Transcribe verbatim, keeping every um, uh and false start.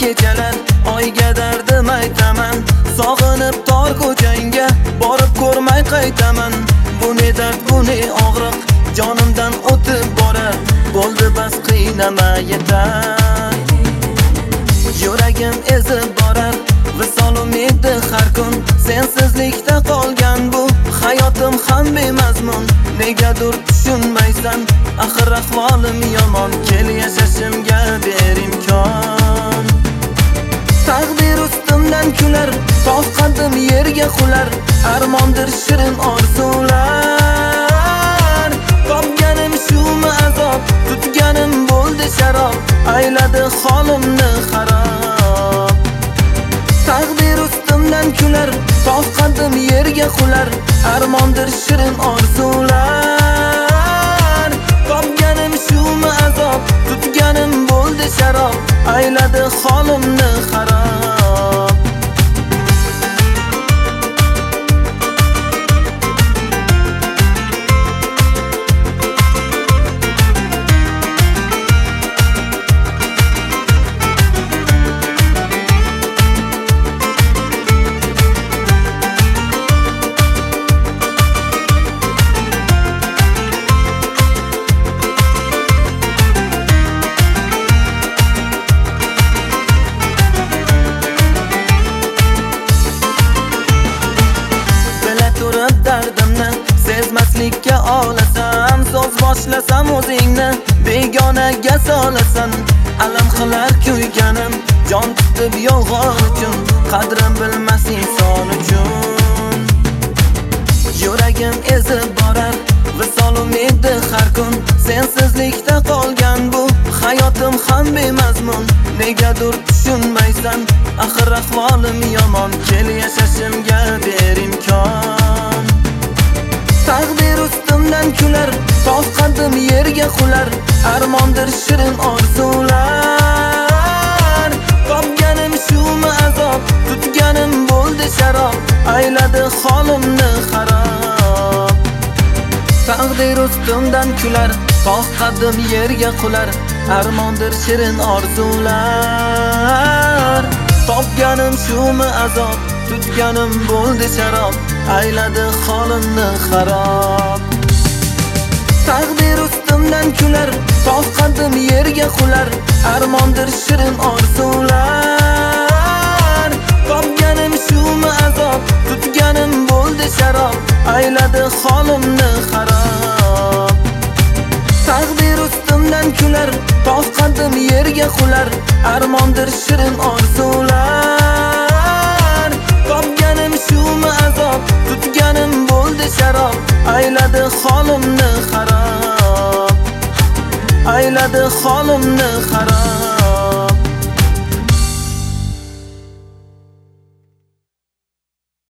kechalar, oyga dardim aytaman. Sog'inib tor ko'changga borib ko'rmay qaytaman. Bu ne dard, bu ne og'riq, jonimdan o'tib borar. Bo'ldi bas qiynama yetar. Yuragim ezib borar, visol umidi har kun. Sensizlikda qolgan bu hayotim ham bemazmun. Negadir tushunmaysan, axir ahvolim yomon. Kel yashashimga ber imkon. Taqdir ustimdan kular, tog' qaddim yerga qular. Armondir shirin orzular. Topganim shumi azob, tutganim bo'ldi sharob. Ayladi holimni xarob. Taqdir ustimdan kular, tog' qaddim yerga qular. Armondir shirin orzular. Topganim shumi azob, tutganim bo'ldi sharob. Ayladi holimni xarob. Dardimni sezmaslikka olasam, so'z boshlasam o'zingni begonaga solasan. Alam qilar kuyganim, jon tutib yolg'on uchun, qadrim bilmas inson uchun. Yuragim ezib borar, visol umidi har kun. Sensizlikda qolgan bu hayotim ham bemazmun. Negadir tushunmaysan, axir ahvolim yomon. Kel yashashimga ber imkon. Taqdir ustimdan kular, tog' qaddim yerga qular. Armondir shirin orzular. Topganim shumi azob, tutganim bo'ldi sharob. Ayladi holimni xarob. Taqdir ustimdan kular, tog' qaddim yerga qular. Armondir shirin orzular. Topganim shumi azob, tutganim bo'ldi sharob. Ayladi holimni xarob. Taqdir ustimdan kular, tog' qaddim yerga qular. Armondir shirin orzular. Topganim shumi azob, tutganim bo'ldi sharob. Ayladi holimni xarob. Taqdir ustimdan kular, tog' qaddim yerga qular. Armondir shirin orzular. Topganim shumi azob, tutganim bo'ldi sharob. Ayladi holimni xarob. Ayladi holimni xarob.